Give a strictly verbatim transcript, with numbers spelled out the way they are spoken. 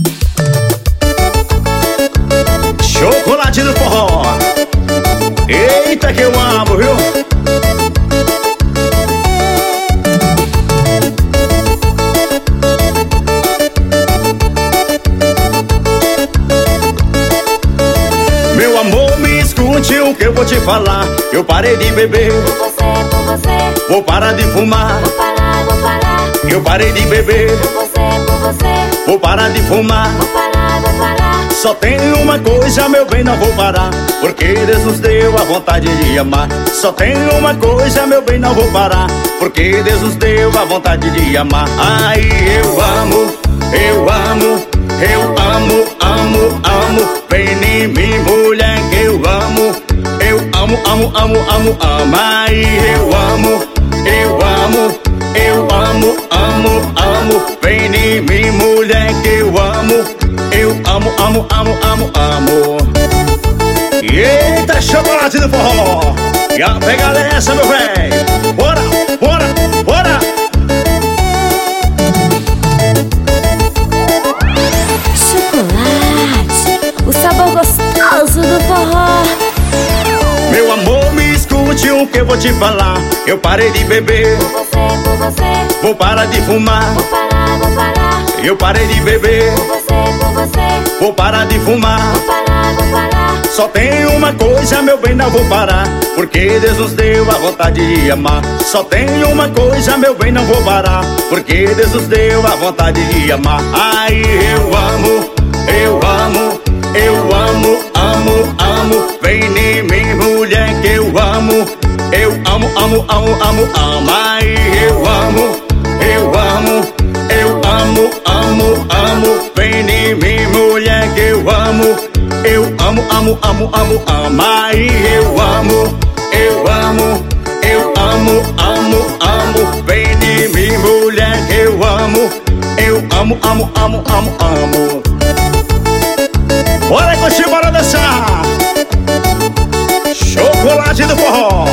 Chocolate do forró. Eita que eu amo, viu? Meu amor, me escute o que eu vou te falar. Eu parei de beber, Por você, por você, vou parar de fumar. vou parar, vou parar. Eu parei de beber, Por você, por você, vou parar de fumar. vou parar, vou parar. Só tem uma coisa, meu bem, não vou parar, porque Deus nos deu a vontade de amar. Só tem uma coisa, meu bem, não vou parar, porque Deus nos deu a vontade de amar. Ai, eu amo, eu amo, eu amo, amo, amo. Vem em mim, mulher, que eu amo. Eu amo, amo, amo, amo, amo. Ai, eu amo, eu amo, eu amo, amo, amo. Vem em mim, mulher, que eu amo. Eu amo, amo, amo, amo, amo. Eita, chocolate do forró. E a pegada é essa, meu velho. Bora, bora, bora. Chocolate, o sabor gostoso do forró. Meu amor, me escute o que eu vou te falar. Eu parei de beber, Por você, por você, vou parar de fumar. vou parar, vou parar. Eu parei de beber, Por você, por você, vou parar de fumar. vou parar, vou parar. Só tem uma coisa, meu bem, não vou parar, porque Deus nos deu a vontade de amar. Só tem uma coisa, meu bem, não vou parar, porque Deus nos deu a vontade de amar. Ai, eu amo, eu amo, eu amo, amo, amo. Vem em mim, mulher, que eu amo. Eu amo, amo, amo, amo, amo. Ai, eu amo, eu amo, eu amo, amo, amo. Vem em mim, mulher, que eu amo. Eu amo, amo, amo, amo, amo. Ai, eu amo, eu amo, eu amo, amo, amo. Vem em mim, mulher, que eu amo. Eu amo, amo, amo, amo, amo. Bora, coxinha, bora dançar. Chocolate do forró.